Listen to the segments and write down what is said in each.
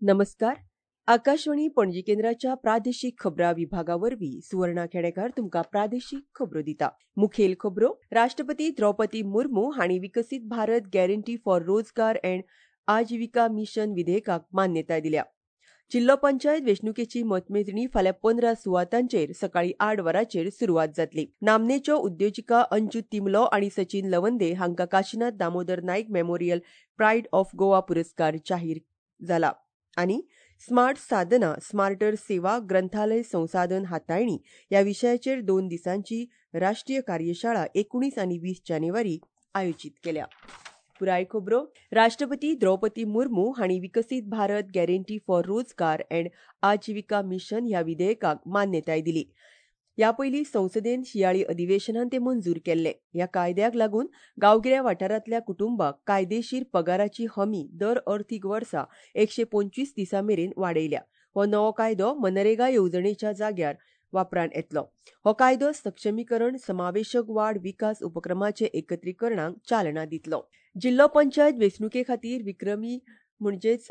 नमस्कार. आकाशवाणी पणजी केंद्राच्या प्रादेशीक खबरां विभागावरवीं सुवर्णा खेडेकार तुमकां प्रादेशीक खबरो दिता. मुखेल खबरो. राष्ट्रपती द्रौपदी मुर्मू हांणी Viksit Bharat guarantee for Rozgar and Ajeevika mission विधेयकाक मान्यताय दिल्या. जिल्लो पंचायत वेंचणुकेची मतमेजणी फाल्यां 15 सुवातांचेर सकाळी 8 वरांचेर सुरवात जातली. नामनेच्यो उद्योजिका अंजू तिमलो आनी सचिन लवंदे हांकां Kashinath Damodar Naik memorial pride of Goa पुरस्कार जाहीर जाला. आनी स्मार्ट साधना, स्मार्टर सेवा, ग्रंथालय संसाधन हाताळणी ह्या विशयाचेर 2 दिसांची राष्ट्रीय कार्यशाळा 19 आनी 20 जानेवारी आयोजीत केल्या. पुराय खबरो. राष्ट्रपती द्रौपदी मुर्मू हांणी Viksit Bharat guarantee for Rozgar and Ajeevika mission ह्या विधेयकाक मान्यताय दिली. ह्या पयलीं संसदेन हिवाळी अधिवेशनात ते मंजूर केल्ले. ह्या कायद्याक लागून गांवगिऱ्या वाठारांतल्या कुटुंबांक कायदेशीर पगाराची हमी दर अर्थीक वर्सा 125 दिसां मेरेन वाडयल्या. हो नवो कायदो मनरेगा येवजणेच्या जाग्यार वापरांत येतलो. हो कायदो सक्षमीकरण, समावेशक वाड विकास उपक्रमाचे एकत्रीकरणाक चालना दितलो. जिल्लो पंचायत वेंचणुके खातीर विक्रमी म्हणजेच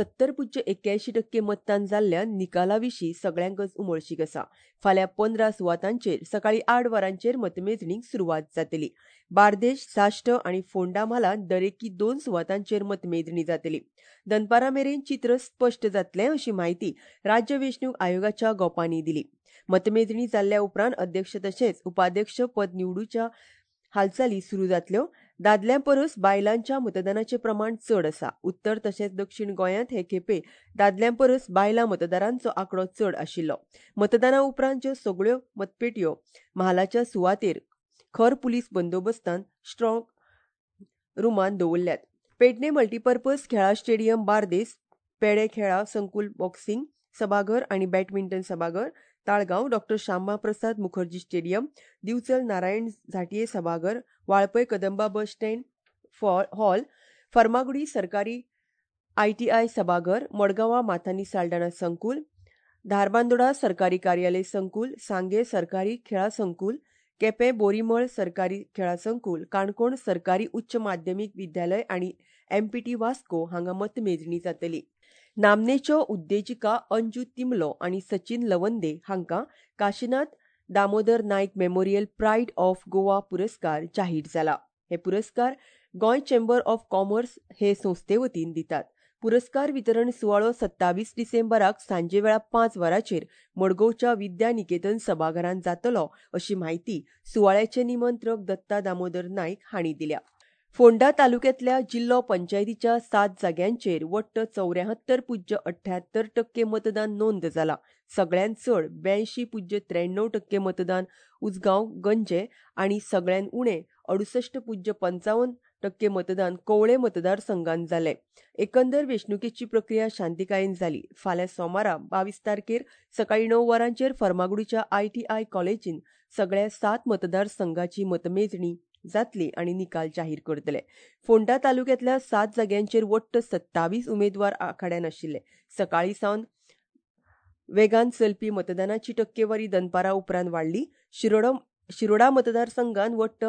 70.81% मतदान जाल्ल्यान निकाला विशीं सगळ्यांकच उमळशीक आसा. फाल्यां 15 सुवातांचेर सकाळी 8 वरांचेर मतमेजणीक सुरवात जातली. बार्देश, साश्ट आनी फोंडा म्हालांत दरेकी 2 सुवातांचेर मतमेजणी जातली. दनपारा मेरेन चित्र स्पश्ट जातलें अशी माहिती राज्य वेंचणूक आयोगाच्या गोपांनी दिली. मतमेजणी जाल्ल्या उपरांत अध्यक्ष तशेंच उपाध्यक्ष पद निवडूच्या हालचाली सुरू जातल्यो. दादल्यां परस बायलांच्या मतदानाचें प्रमाण चड आसा. उत्तर तशेंच दक्षिण गोंयांत हे खेपे दादल्यां परस बायलां मतदारांचो आंकडो चड आशिल्लो. मतदाना उपरांतच्यो सगळ्यो मतपेटयो म्हालाच्या सुवातेर खर पुलीस बंदोबस्तान स्ट्रॉंग रुमान दवरल्यात. पेडणे मल्टीपर्पज खेळा स्टेडियम बार्देस, पेडे खेळा संकुल बॉक्सिंग सभाघर आनी बॅडमिंटन सभाघर, ताळगांव डॉ श्यामा प्रसाद मुखर्जी स्टेडियम, दिवचल नारायण झांटये सभाघर, Valpoi Kadamba bus stand hall, Farmagudi सरकारी ITI सभाघर, मडगांवां माथानी साल्डाना संकुल, धारबांदोडा सरकारी कार्यालय संकुल, सांगे सरकारी खेळा संकुल, केपें बोरीमळ सरकारी खेळा संकुल, काणकोण सरकारी उच्च माध्यमीक विद्यालय आनी MPT वास्को हांगा मतमेजणी जातली. नामनेच्यो उद्देजिका अंजू तिमलो आनी सचिन लवंदे हांकां Kashinath Damodar Naik memorial pride of Goa पुरस्कार जाहीर जाला. हे पुरस्कार गोंय चेंबर ऑफ कॉमर्स हे संस्थे वतीन दितात. पुरस्कार वितरण सुवाळो 27 डिसेंबराक सांजे वेळा 5 वरांचेर मडगांवच्या विद्या निकेतन सभाघरांत जातलो अशी माहिती सुवाळ्याचे निमंत्रक दत्ता दामोदर नायक हांणी दिल्या. फोंडा तालुक्यांतल्या जिल्लो पंचायतीच्या 7 जाग्यांचेर वट्ट 74.78% मतदान नोंद जाला. सगळ्यांत चड 82.93% मतदान उजगांव गंजे आनी सगळ्यांत उणें 68.55% मतदान कवळे मतदारसंघांत जालें. एकंदर वेंचणुकेची प्रक्रिया शांतिकायेन जाली. फाल्यां सोमारा 22 तारखेर सकाळी 9 वरांचेर फर्मागुडीच्या ITI कॉलेजींत सगळ्या 7 मतदारसंघांची मतमेजणी जातली आनी निकाल जाहीर करतले. फोंडा तालुक्यांतल्या 7 जाग्यांचेर वट्ट 27 उमेदवार आखाड्यान आशिल्ले. सकाळी सावन वेगान चलपी मतदानाची टक्केवारी दनपारा उपरांत वाडली. शिरोडा मतदारसंघांत वट्ट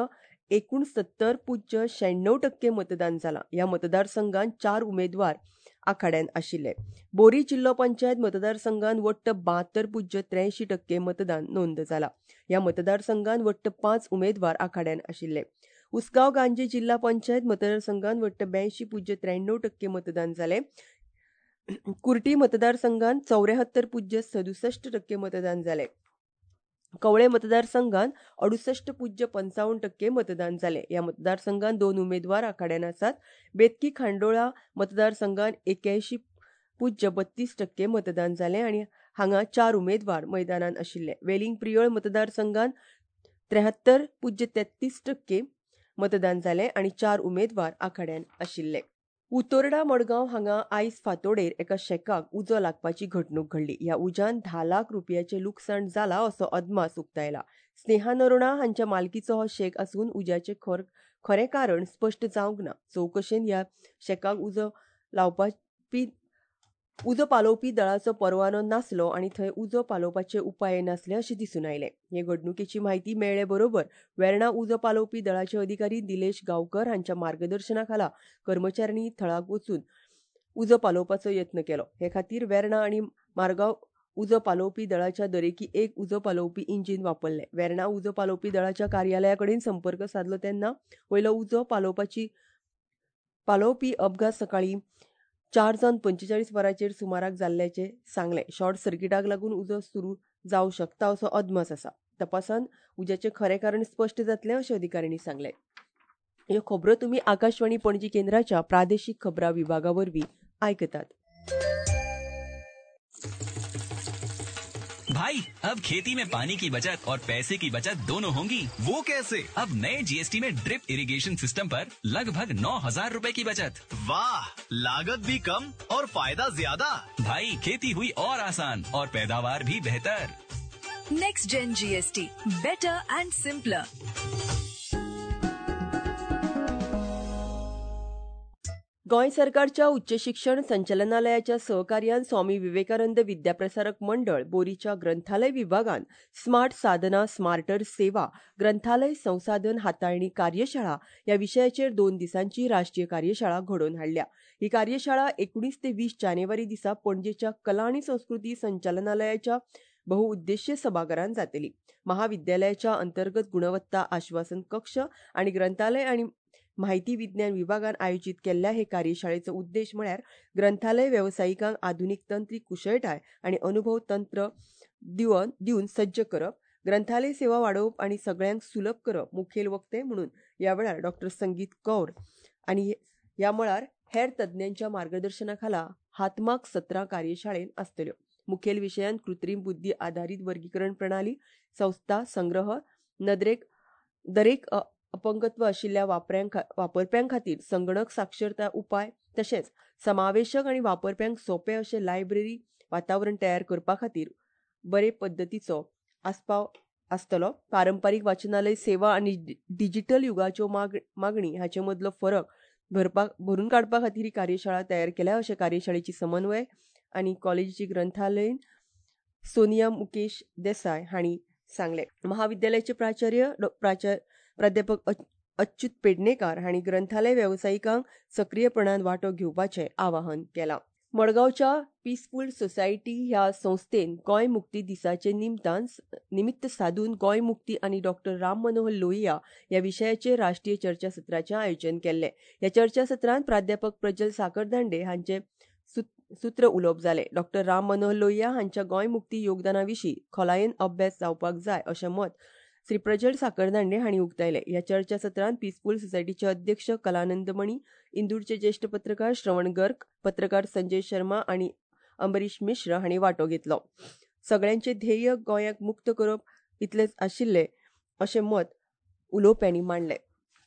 69.96% मतदान जालां. ह्या मतदारसंघांत 4 उमेदवार आखाड्यान आशिल्ले. बोरी जिल्लो पंचायत मतदारसंघांत वट्ट 72.83% मतदान नोंद जाला. ह्या मतदारसंघांत वट्ट 5 उमेदवार आखाड्यान आशिल्ले. उसगांव गांजे जिल्हा पंचायत मतदारसंघांत वट्ट 82.93% मतदान जालें. कुर्टी मतदारसंघांत 74.67% मतदान जालें. कवळे मतदारसंघांत 68.55% मतदान जालें. ह्या मतदारसंघांत 2 उमेदवार आखाड्यान आसात. बेतकी खांडोळा मतदारसंघांत 81.32% मतदान जालें आनी हांगा 4 उमेदवार मैदानांत आशिल्ले. वेलिंग प्रियोळ मतदारसंघांत 73.33% मतदान जालें आनी 4 उमेदवार आखाड्यान आशिल्ले. उतोर्डा मडगांव हांगा आयज फांतोडेर एका शेकाक उजो लागपाची घडणूक घडली. ह्या उज्यान 10 लाख रुपयांचें लुकसाण जाला असो अदमास उक्तायला. स्नेहा नरोणा हांच्या मालकीचो हो शेक आसून उज्याचें खरें कारण स्पश्ट जावंक ना. चवकशेंत ह्या शेकाक उजो पालोवपी दळाचो परवानो नासलो आनी थंय उजो पालोवपाचे उपाय नासले अशें दिसून आयलें. हे घडणुकेची म्हायती मेळ्ळे बरोबर वेर्णा उजो पालोवपी दळाचे अधिकारी निलेश गांवकर हांच्या मार्गदर्शना खाला कर्मचाऱ्यांनी थळाक वचून उजो पालोवपाचो यत्न केलो. हे खातीर वेर्णा आनी मारगांव उजो पालोवपी दळाच्या दरेकी एक उजो पालोवपी इंजीन वापरले. वेर्णा उजो पालोवपी दळाच्या कार्यालया कडेन संपर्क साधलो तेन्ना वयलो उजो पालोवपी अपघात सकाळी 4:45 वरांचेर सुमाराक जाल्ल्याचे सांगले. शॉर्ट सर्किटाक लागून उजो सुरू जावंक शकता असो अदमास आसा. तपासान उज्याचे खरें कारण स्पश्ट जातलें अशें अधिकाऱ्यांनी सांगलें. ह्यो खबरो तुमी आकाशवाणी पणजी केंद्राच्या प्रादेशीक खबरां विभागावरवीं आयकतात. भाई अब खेती में पानी की बचत और पैसे की बचत दोनों होंगी। वो कैसे? अब नए जीएसटी में ड्रिप इरिगेशन सिस्टम पर लगभग 9,000 रुपए की बचत। वाह, लागत भी कम और फायदा ज्यादा। भाई खेती हुई और आसान और पैदावार भी बेहतर। Next gen GST, better and simpler. Goem सरकारच्या उच्च शिक्षण संचालनालयाच्या सहकार्यान स्वामी विवेकानंद विद्याप्रसारक मंडळ बोरीच्या ग्रंथालय विभागान स्मार्ट साधना स्मार्टर सेवा ग्रंथालय संसाधन हाताळणी कार्यशाळा ह्या विशयाचेर 2 दिसांची राष्ट्रीय कार्यशाळा घडोवन हाडल्या. ही कार्यशाळा 19 ते 20 जानेवारी दिसा पणजेच्या कला आनी संस्कृती संचालनालयाच्या बहुउद्देशीय सभाघरांत जातली. महाविद्यालयाच्या अंतर्गत गुणवत्ता आश्वासन कक्ष आणि ग्रंथालय आणि माहिती विज्ञान विभागान आयोजित केल्ल्या हे कार्यशाळेचो उद्देश म्हळ्यार ग्रंथालय वेवसायिकांक आधुनिक तंत्रीक कुशळटाय आणि अनुभव तंत्र दिवन सज्ज करप, ग्रंथालय सेवा वाडोवप आणि सगळ्यांक सुलभ करप मुखेल वक्ते म्हणून ह्या वेळार डॉ. संगीत कौर आणि ह्या मळार हेर तज्ञांच्या मार्गदर्शना खाला हातमाग सत्रां कार्यशाळेन आसतल्यो. मुखेल विशयान कृत्रीम बुद्धी आधारित वर्गीकरण प्रणाली, संस्था संग्रह, दरेक अपंगत्व आशिल्ल्या वापरप्यां खातीर संगणक साक्षरता उपाय तशेंच समावेशक आनी वापरप्यांक सोपे अशें लायब्ररी वातावरण तयार करपा खातीर बरे पद्दतीचो आस्पाव आसतलो. पारंपारीक वाचनालय सेवा आनी डिजिटल युगाच्यो मागणी हाचे मदलो फरक भरून काडपा खातीर ही कार्यशाळा तयार केल्या अशें कार्यशाळेची समन्वय आनी कॉलेजीची ग्रंथालयीन सोनिया मुकेश देसाय हांणी सांगलें. महाविद्यालयाचे प्राध्यापक अच्युत पेडणेकार हांणी ग्रंथालय वेवसायिकांक सक्रियपणान वांटो घेवपाचें आवाहन केलां. मडगांवच्या पीसफूल सोसायटी ह्या संस्थेन गोंय मुक्ती दिसाचे निमित्त साधून गोंय मुक्ती आनी डॉ. राम मनोहर लोहिया ह्या विशयाचेर राष्ट्रीय चर्चासत्राचें आयोजन केल्लें. ह्या चर्चासत्रांत प्राध्यापक प्रज्वल साखरदांडे हांचे सूत्र उलोवप जालें. डॉ. राम मनोहर लोहिया हांच्या गोंय मुक्ती योगदाना विशीं खोलायेन अभ्यास जावपाक जाय अशें मत श्री प्रज्वल साखरदांडे हांणी उक्तायलें. ह्या चर्चासत्रांत पीसफूल सोसायटीचे अध्यक्ष कलानंद मणी, इंदूरचे ज्येश्ठ पत्रकार श्रवण गर्ग, पत्रकार संजय शर्मा आनी अंबरीश मिश्र हांणी वांटो घेतलो. सगळ्यांचे ध्येय गोंयाक मुक्त करप इतलेंच आशिल्लें अशें मत उलोवप्यांनी मांडलें.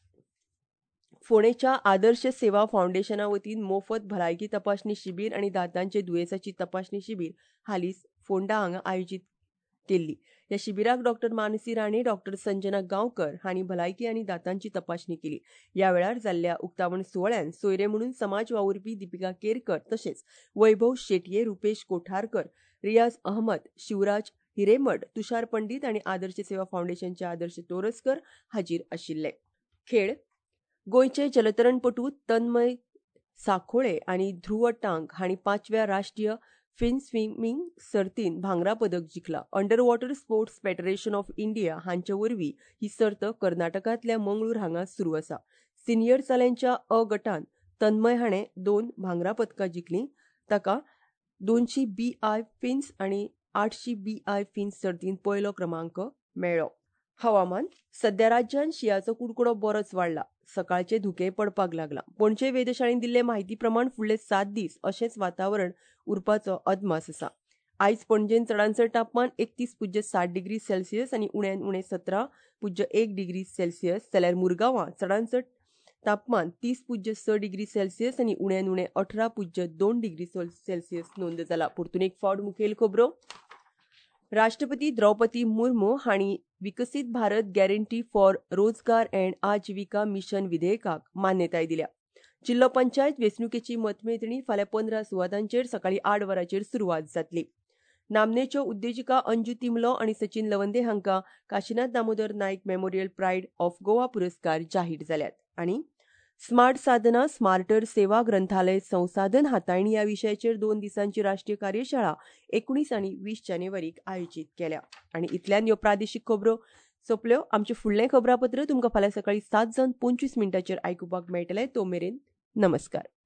फोंडेच्या आदर्श सेवा फावंडेशना वतीन मोफत भलायकी तपासणी शिबीर आनी दांतांचे दुयेंसाची तपासणी शिबीर हालींच फोंडा हांगा आयोजीत केल्ली. ह्या शिबिराक डॉ. मानसी राणे, डॉ. संजना गांवकर हांणी भलायकी आनी दांतांची तपासणी केली. ह्या वेळार जाल्ल्या उक्तावण सुवाळ्यान सोयरे म्हणून समाज वावुरपी दीपिका केरकर तशेंच वैभव शेटये, रुपेश कोठारकर, रियाज अहमद, शिवराज हिरेमठ, तुषार पंडीत आनी आदर्श सेवा फावंडेशनचे आदर्श तोरसकर हाजीर आशिल्ले. खेळ गोंयचे जलतरणपटू तन्मय साखोळे आनी ध्रुव टांग हांणी 5व्या राष्ट्रीय फिन स्विमींग सर्तींत भांगरा पदक जिखला. Under water sports federation of India हांचे वरवीं ही सर्त कर्नाटकांतल्या मंगळूर हांगा सुरू आसा. सिनियर चल्यांच्या अ गटांत तन्मय हाणें 2 भांगरा पदकां जिखलीं. ताका 200 BI फिन्स आनी 800 BI फिन्स सर्तींत पयलो क्रमांक मेळ्ळो. हवामान सध्या राज्यांत शिंयाचो कुडकुडो बरोच वाडला. सकाळचे धुकें पडपाक लागला. पणजे वेधशाळेन दिल्ले म्हायती प्रमाण फुडले 7 दीस अशेंच वातावरण उरपाचो अदमास आसा. आयज पणजेन चडांचड तापमान 31.7 डिग्री सेल्सियस आनी उण्यांत उणें 17.1 डिग्री सेल्सियस जाल्यार मुरगांवां चडांचड तापमान 30.6 डिग्री सेल्सियस आनी उण्यांत उणें 18.2 डिग्री सेल्सियस नोंद जाला. परतून एक फावट मुखेल खबरो. राष्ट्रपती द्रौपदी मुर्मू हांणी Viksit Bharat guarantee for Rozgar and Ajeevika mission विधेयकाक मान्यताय दिल्या. जिल्लो पंचायत वेंचणुकेची मतमेजणी फाल्यां 15 सुवातांचेर सकाळीं 8 वरांचेर सुरवात जातली. नामनेच्यो उद्देजिका अंजू तिमलो आनी सचिन लवंदे हांकां Kashinath Damodar Naik memorial pride of Goa पुरस्कार जाहीर जाल्यात. आनी स्मार्ट साधना स्मार्टर सेवा ग्रंथालय संसाधन हाताळणी ह्या विशयाचेर 2 दिसांची राष्ट्रीय कार्यशाळा 19 आनी 20 जानेवारीक आयोजीत केल्या. आनी इतल्यान ह्यो प्रादेशीक खबरो सोंपल्यो. आमचे फुडलें खबरापत्र तुमकां फाल्यां सकाळी 7:25 आयकुपाक मेळटलें. तो मेरेन नमस्कार.